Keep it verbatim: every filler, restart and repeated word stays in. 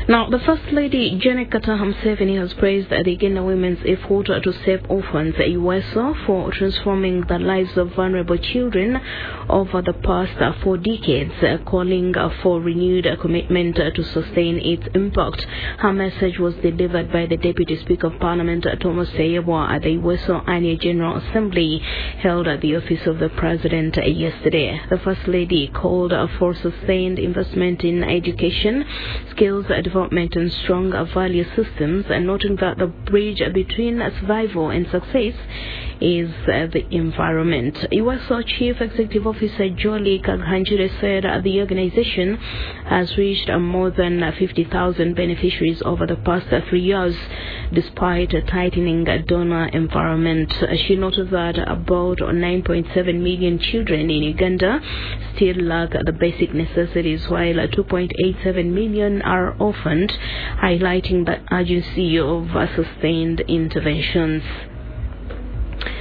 Now, the First Lady, Janet Kataha Museveni, has praised the Uganda women's effort to save orphans at U S O for transforming the lives of vulnerable children over the past four decades, calling for renewed commitment to sustain its impact. Her message was delivered by the Deputy Speaker of Parliament, Thomas Sayebwa, at the U S O Annual General Assembly held at the office of the President yesterday. The First Lady called for sustained investment in education, skills development and strong value systems, and noting that the bridge between survival and success is uh, the environment. U S O Chief Executive Officer Jolie Kaghanjire said uh, the organization has reached uh, more than uh, fifty thousand beneficiaries over the past uh, three years, despite a tightening uh, donor environment. Uh, she noted that about nine point seven million children in Uganda still lack the basic necessities, while uh, two point eight seven million are orphaned, highlighting the urgency of uh, sustained interventions.